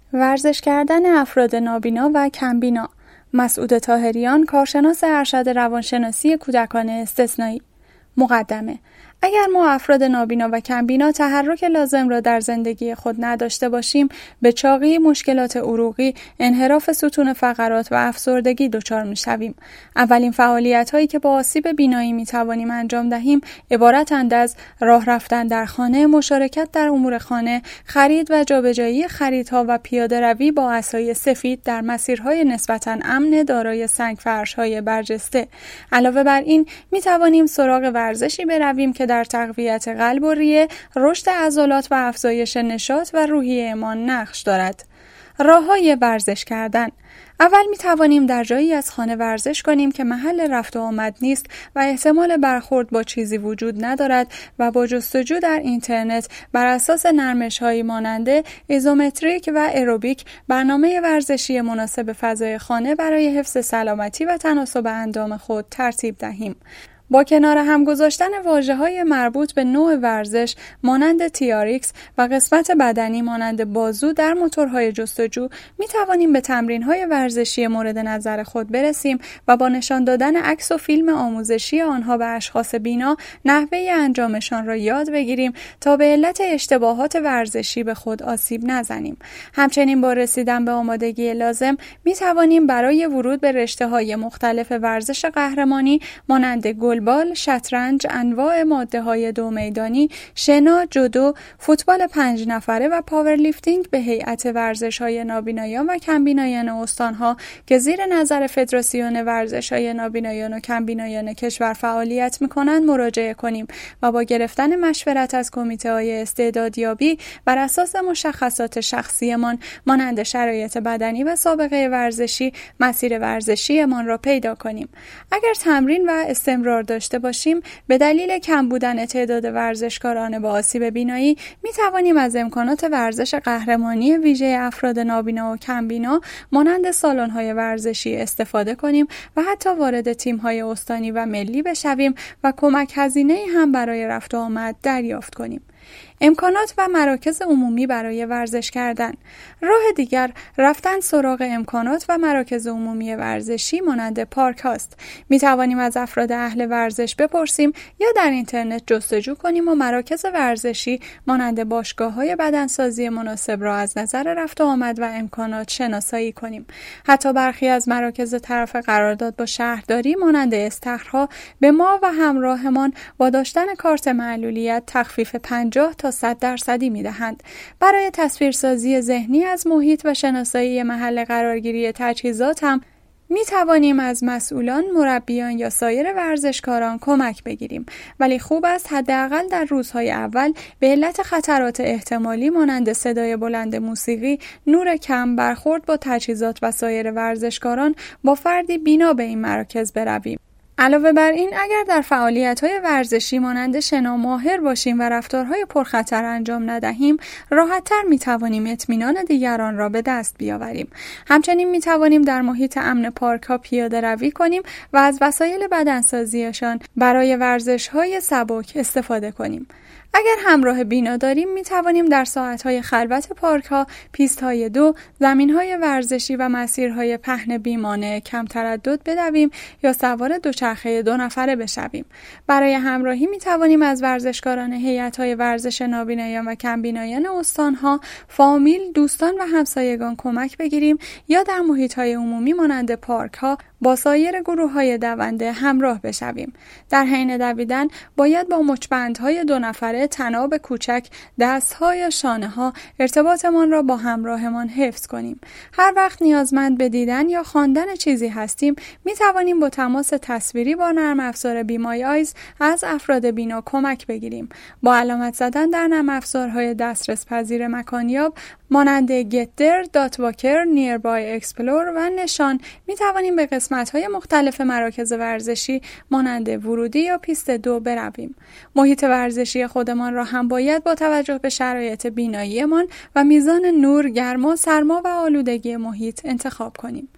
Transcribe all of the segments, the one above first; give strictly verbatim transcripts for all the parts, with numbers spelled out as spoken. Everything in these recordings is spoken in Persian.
ورزش کردن افراد نابینا و کمبینا. مسعود طاهریان، کارشناس ارشد روانشناسی کودکان استثنایی. مقدمه: اگر ما افراد نابینا و کمبینا تحرک لازم را در زندگی خود نداشته باشیم، به چاقی مشکلات عروقی، انحراف ستون فقرات و افسردگی دچار می‌شویم. اولین فعالیت‌هایی که با آسیب بینایی می‌توانیم انجام دهیم، عبارتند از راه رفتن در خانه، مشارکت در امور خانه، خرید و جابجایی خریدها و پیاده‌روی با عصای سفید در مسیرهای نسبتاً امن دارای سنگ‌فرش‌های برجسته. علاوه بر این، می‌توانیم سراغ ورزشی برویم که در تقویت قلب و ریه، رشد عضلات و افزایش نشاط و روحیه‌مان نقش دارد. راه‌های ورزش کردن. اول می توانیم در جایی از خانه ورزش کنیم که محل رفت و آمد نیست و احتمال برخورد با چیزی وجود ندارد و با جستجو در اینترنت بر اساس نرمش‌هایی مانند ایزومتریک و اروبیک برنامه ورزشی مناسب فضای خانه برای حفظ سلامتی و تناسب اندام خود ترتیب دهیم. با کنار هم گذاشتن واژه‌های مربوط به نوع ورزش مانند تی آر ایکس و قسمت بدنی مانند بازو در موتورهای جستجو، می توانیم به تمرین‌های ورزشی مورد نظر خود برسیم و با نشان دادن عکس و فیلم آموزشی آنها به اشخاص بینا نحوه انجامشان را یاد بگیریم تا به علت اشتباهات ورزشی به خود آسیب نزنیم. همچنین با رسیدن به آمادگی لازم می توانیم برای ورود به رشته‌های مختلف ورزش قهرمانی مانند گل بال، شطرنج، انواع ماده‌های دو میدانی، شنا، جودو، فوتبال پنج نفره و پاورلیفتینگ به هیئت ورزش‌های نابینایان و کمبینایان استان‌ها که زیر نظر فدراسیون ورزش‌های نابینایان و کمبینایان کشور فعالیت می‌کنند مراجعه کنیم و با گرفتن مشورت از کمیته‌های استعدادیابی بر اساس مشخصات شخصیمان مانند شرایط بدنی و سابقه ورزشی، مسیر ورزشیمان را پیدا کنیم. اگر تمرین و استمرار داشته باشیم، به دلیل کم بودن تعداد ورزشکاران با آسیب بینایی می توانیم از امکانات ورزش قهرمانی ویژه افراد نابینا و کمبینا مانند سالن‌های ورزشی استفاده کنیم و حتی وارد تیم‌های استانی و ملی بشویم و کمک هزینه‌ای هم برای رفت و آمد دریافت کنیم. امکانات و مراکز عمومی برای ورزش کردن. راه دیگر رفتن سراغ امکانات و مراکز عمومی ورزشی مانند پارک هاست. می توانیم از افراد اهل ورزش بپرسیم یا در اینترنت جستجو کنیم و مراکز ورزشی مانند باشگاه‌های بدنسازی مناسب را از نظر رفت و آمد و امکانات شناسایی کنیم. حتی برخی از مراکز طرف قرارداد با شهرداری مانند استخرها به ما و همراهمان با داشتن کارت معلولیت تخفیف پنجاه تا صد درصدی می‌دهند. برای تصویرسازی ذهنی از محیط و شناسایی محل قرارگیری تجهیزات هم می توانیم از مسئولان، مربیان یا سایر ورزشکاران کمک بگیریم، ولی خوب است حداقل در روزهای اول به علت خطرات احتمالی مانند صدای بلند موسیقی، نور کم، برخورد با تجهیزات و سایر ورزشکاران با فردی بینا به این مراکز برویم. علاوه بر این، اگر در فعالیت‌های ورزشی مانند شنا ماهر باشیم و رفتارهای پرخطر انجام ندهیم، راحت‌تر می‌توانیم اطمینان دیگران را به دست بیاوریم. همچنین می‌توانیم در محیط امن پارک‌ها پیاده‌روی کنیم و از وسایل بدنسازیشان برای ورزش‌های سبک استفاده کنیم. اگر همراه بینا داریم می توانیم در ساعت‌های خلوت پارک‌ها، پیست‌های دو، زمین‌های ورزشی و مسیرهای پهن بیمانه کم تردد بدویم یا سوار دوچرخه دو نفره بشویم. برای همراهی می توانیم از ورزشکاران هیئت‌های ورزش نابینایان و کمبینایان استان‌ها، فامیل، دوستان و همسایگان کمک بگیریم یا در محیط‌های عمومی مانند پارک‌ها با سایر گروه‌های دونده همراه بشویم. در حین دویدن باید با مچبندهای دو نفره، طناب کوچک، دست‌ها یا شانه‌ها ارتباطمان را با همراهمان حفظ کنیم. هر وقت نیازمند به دیدن یا خواندن چیزی هستیم، می توانیم با تماس تصویری با نرم افزار بی مای آیز از افراد بینا کمک بگیریم. با علامت زدن در نرم افزارهای دسترس پذیر مکانیاب مانند Get There, Dot Walker, Nearby Explore و نشان می توانیم به قسمت‌های مختلف مراکز ورزشی مانند ورودی یا پیست دو برویم. محیط ورزشی خودمان را هم باید با توجه به شرایط بیناییمان و میزان نور، گرما، سرما و آلودگی محیط انتخاب کنیم.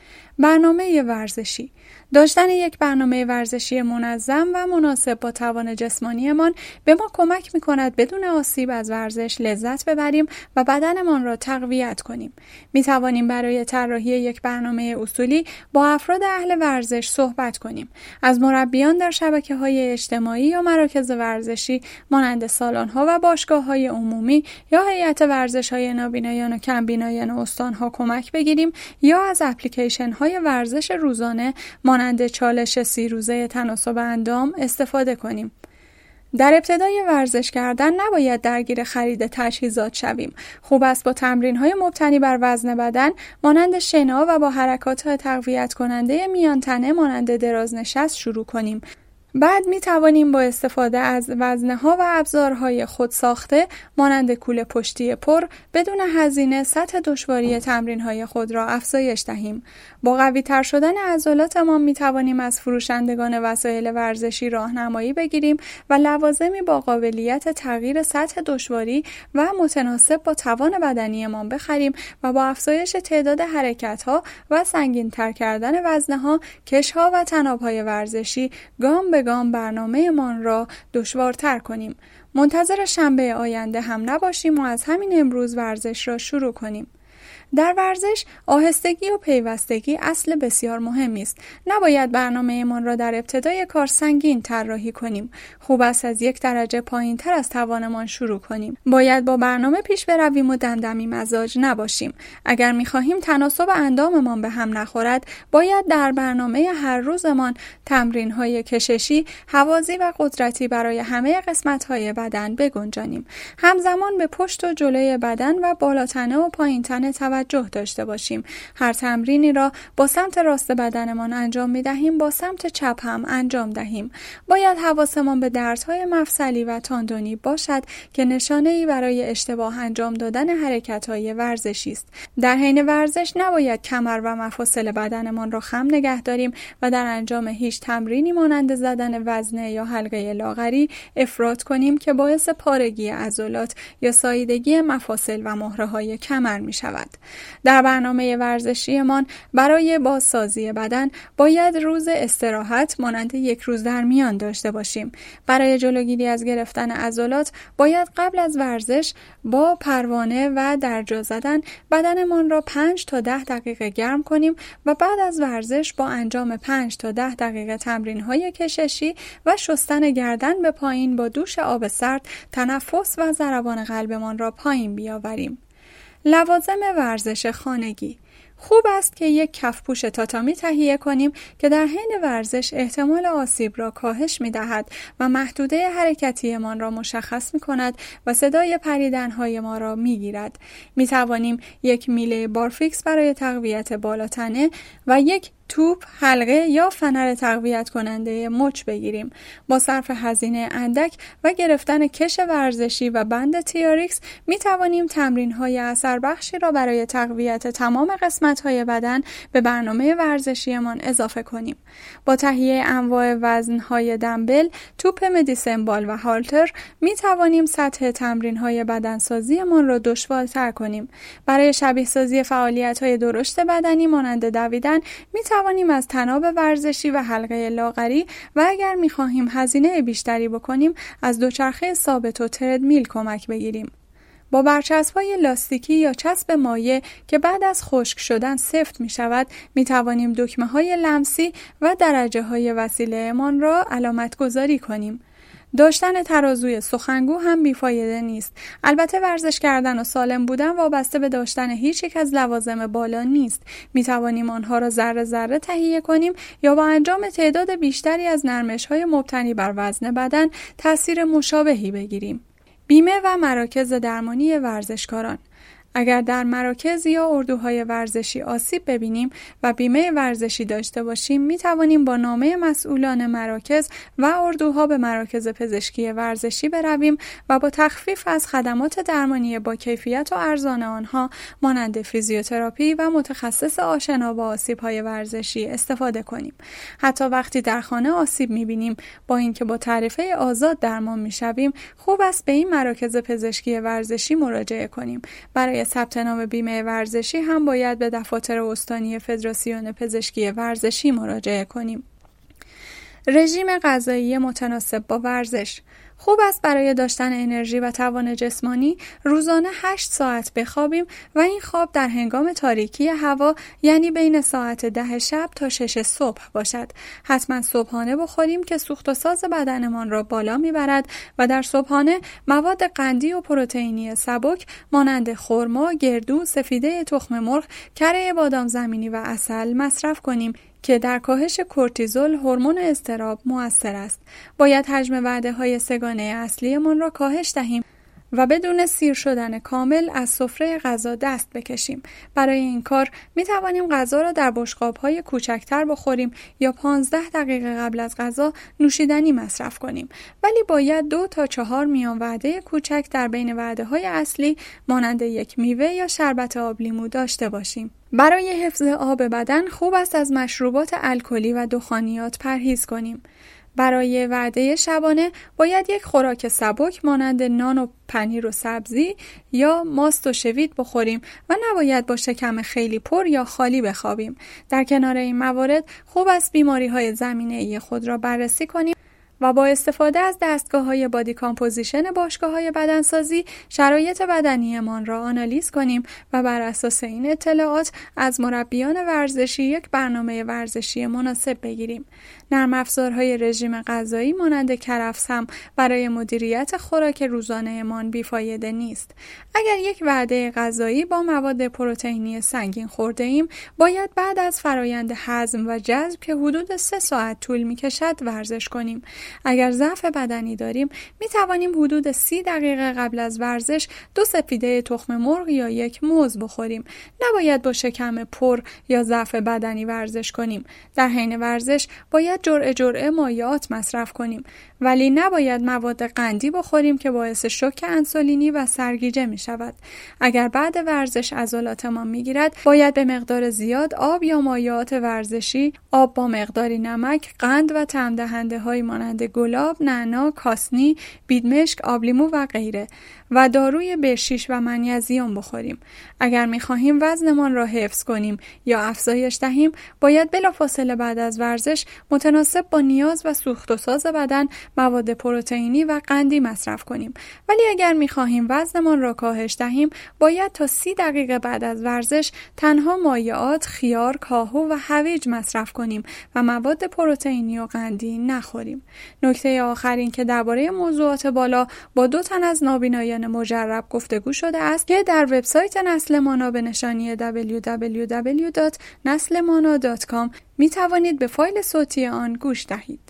برنامه ورزشی. داشتن یک برنامه ورزشی منظم و مناسب با توان جسمانیمان به ما کمک می‌کند بدون آسیب از ورزش لذت ببریم و بدنمان را تقویت کنیم. می‌توانیم برای طراحی یک برنامه اصولی با افراد اهل ورزش صحبت کنیم. از مربیان در شبکه‌های اجتماعی یا مراکز ورزشی مانند سالن‌ها و باشگاه‌های عمومی یا هیئت ورزش‌های نابینایان و کمبینایان استان‌ها کمک بگیریم یا از اپلیکیشن‌های ورزش روزانه مانند چالش سی روزه تناسب اندام استفاده کنیم. در ابتدای ورزش کردن نباید درگیر خرید تجهیزات شویم. خوب است با تمرین‌های مبتنی بر وزن بدن مانند شنا و با حرکات تقویت کننده میان تنه مانند درازنشست شروع کنیم. بعد می توانیم با استفاده از وزنه‌ها و ابزارهای خود ساخته مانند کوله پشتی پر بدون هزینه سطح دشواری تمرین‌های خود را افزایش دهیم. با قوی‌تر شدن عضلاتمان می توانیم از فروشندگان وسایل ورزشی راهنمایی بگیریم و لوازمی با قابلیت تغییر سطح دشواری و متناسب با توان بدنیمان بخریم و با افزایش تعداد حرکت‌ها و سنگین‌تر کردن وزنه‌ها، کش‌ها و طناب‌های ورزشی گام به گام برنامه من را دشوارتر کنیم. منتظر شنبه آینده هم نباشیم و از همین امروز ورزش را شروع کنیم. در ورزش آهستگی و پیوستگی اصل بسیار مهمی است. نباید برنامه من را در ابتدای کار سنگین طراحی کنیم. خوب است از یک درجه پایین تر از توانمان شروع کنیم. باید با برنامه پیش برویم و دمدمی مزاج نباشیم. اگر می‌خواهیم تناسب انداممان به هم نخورد، باید در برنامه هر روزمان تمرین‌های کششی، هوازی و قدرتی برای همه قسمت‌های بدن بگنجانیم. همزمان به پشت و جلوی بدن و بالاتنه و پایین‌تنه توجه داشته باشیم. هر تمرینی را با سمت راست بدنمان انجام می دهیم، با سمت چپ هم انجام دهیم. باید حواسمان به دردهای مفصلی و تاندونی باشد که نشانه‌ای برای اشتباه انجام دادن حرکت‌های ورزشی است. در حین ورزش نباید کمر و مفاصل بدنمان را خم نگه داریم و در انجام هیچ تمرینی مانند زدن وزنه یا حلقه لاغری افراط کنیم که باعث پارگی عضلات یا ساییدگی مفاصل و مهره‌های کمر می شود. در برنامه ورزشیمان برای بازسازی بدن باید روز استراحت مانند یک روز در میان داشته باشیم. برای جلوگیری از گرفتن عضلات باید قبل از ورزش با پروانه و درجا زدن بدنمان را پنج تا ده دقیقه گرم کنیم و بعد از ورزش با انجام پنج تا ده دقیقه تمرین‌های کششی و شستن گردن به پایین با دوش آب سرد تنفس و ضربان قلبمان را پایین بیاوریم. لوازم ورزش خانگی. خوب است که یک کفپوش تاتامی تهیه کنیم که در حین ورزش احتمال آسیب را کاهش می دهد و محدوده حرکتی من را مشخص می کند و صدای پریدنهای ما را می گیرد. می توانیم یک میله بارفیکس برای تقویت بالاتنه و یک توپ، حلقه یا فنر تقویت کننده مچ بگیریم. با صرف هزینه اندک و گرفتن کش ورزشی و بند تیاریکس می توانیم تمرین های اثر بخشی را برای تقویت تمام قسمت های بدن به برنامه ورزشیمان اضافه کنیم. با تهیه انواع وزن های دمبل، توپ مدیسن بال و هالتر می توانیم سطح تمرین های بدنسازی من را دشوارتر کنیم. برای شبیه سازی فعالیت های درشت بدنی مانند دویدن می توانیم از طناب ورزشی و حلقه لاغری و اگر می خواهیم هزینه بیشتری بکنیم از دوچرخه ثابت و تردمیل کمک بگیریم. با برچسب‌های لاستیکی یا چسب مایع که بعد از خشک شدن سفت می شود می توانیم دکمه‌های لمسی و درجه‌های وسیله‌مان را علامت گذاری کنیم. داشتن ترازوی سخنگو هم بیفایده نیست. البته ورزش کردن و سالم بودن وابسته به داشتن هیچ یک از لوازم بالا نیست. می توانیم آنها را ذره ذره تهیه کنیم یا با انجام تعداد بیشتری از نرمش‌های مبتنی بر وزن بدن تأثیر مشابهی بگیریم. بیمه و مراکز درمانی ورزشکاران. اگر در مراکز یا اردوهای ورزشی آسیب ببینیم و بیمه ورزشی داشته باشیم می توانیم با نامه مسئولان مراکز و اردوها به مراکز پزشکی ورزشی برویم و با تخفیف از خدمات درمانی با کیفیت و ارزان آنها مانند فیزیوتراپی و متخصص آشنا با آسیب‌های ورزشی استفاده کنیم. حتی وقتی در خانه آسیب می بینیم با اینکه با تعرفه آزاد درمان می شویم خوب است به این مراکز پزشکی ورزشی مراجعه کنیم. برای برای ثبت نام بیمه ورزشی هم باید به دفاتر استانی فدراسیون پزشکی ورزشی مراجعه کنیم. رژیم غذایی متناسب با ورزش. خوب است برای داشتن انرژی و توان جسمانی روزانه هشت ساعت بخوابیم و این خواب در هنگام تاریکی هوا یعنی بین ساعت ده شب تا شش صبح باشد. حتما صبحانه بخوریم که سوخت و ساز بدنمان را بالا میبرد و در صبحانه مواد قندی و پروتئینی سبک مانند خرما، گردو، سفیده تخم مرغ، کره بادام زمینی و عسل مصرف کنیم که در کاهش کورتیزول هورمون اضطراب مؤثر است. باید حجم وعده‌های سه‌گانه اصلیمان را کاهش دهیم و بدون سیر شدن کامل از سفره غذا دست بکشیم. برای این کار می توانیم غذا را در بشقاب‌های کوچکتر بخوریم یا پانزده دقیقه قبل از غذا نوشیدنی مصرف کنیم. ولی باید دو تا چهار میان وعده کوچک در بین وعده‌های اصلی مانند یک میوه یا شربت آب لیمو داشته باشیم. برای حفظ آب بدن خوب است از مشروبات الکلی و دخانیات پرهیز کنیم. برای وعده شبانه باید یک خوراک سبک مانند نان و پنیر و سبزی یا ماست و شوید بخوریم و نباید با شکم خیلی پر یا خالی بخوابیم. در کنار این موارد خوب است بیماری‌های زمینه‌ای خود را بررسی کنیم و با استفاده از دستگاه‌های بادی کامپوزیشن باشگاه‌های بدنسازی شرایط بدنیمان را آنالیز کنیم و بر اساس این اطلاعات از مربیان ورزشی یک برنامه ورزشی مناسب بگیریم. نرم افزارهای رژیم غذایی مانند کرفس هم برای مدیریت خوراک روزانه‌مان بیفایده نیست. اگر یک وعده غذایی با مواد پروتئینی سنگین خورده ایم، باید بعد از فرایند هضم و جذب که حدود سه ساعت طول می‌کشد ورزش کنیم. اگر ضعف بدنی داریم، می توانیم حدود سی دقیقه قبل از ورزش دو سفیده تخم مرغ یا یک موز بخوریم. نباید با شکم پر یا ضعف بدنی ورزش کنیم. در حین ورزش باید جرعه جرعه مایعات مصرف کنیم، ولی نباید مواد قندی بخوریم که باعث شوک انسولینی و سرگیجه می شود. اگر بعد ورزش عضلاتمان می گیرد، باید به مقدار زیاد آب یا مایعات ورزشی، آب با مقداری نمک، قند و طعم دهنده های مانند گلاب، نعنا، کاسنی، بیدمشک، آبلیمو و غیره و داروی بی شش و منیزیم بخوریم. اگر می خواهیم وزنمان را حفظ کنیم یا افزایش دهیم، باید بلافاصله بعد از ورزش متناسب با نیاز و سوخت و ساز بدن مواد پروتئینی و قندی مصرف کنیم. ولی اگر می خواهیم وزنمان را کاهش دهیم، باید تا سی دقیقه بعد از ورزش تنها مایعات، خیار، کاهو و هویج مصرف کنیم و مواد پروتئینی و قندی نخوریم. نکته آخر این که درباره موضوعات بالا با دو تن از نابینایان مجرب گفتگو شده است که در وبسایت نسل مانا به نشانی دبلیو دبلیو دبلیو دات نسل مانا دات کام می توانید به فایل صوتی آن گوش دهید.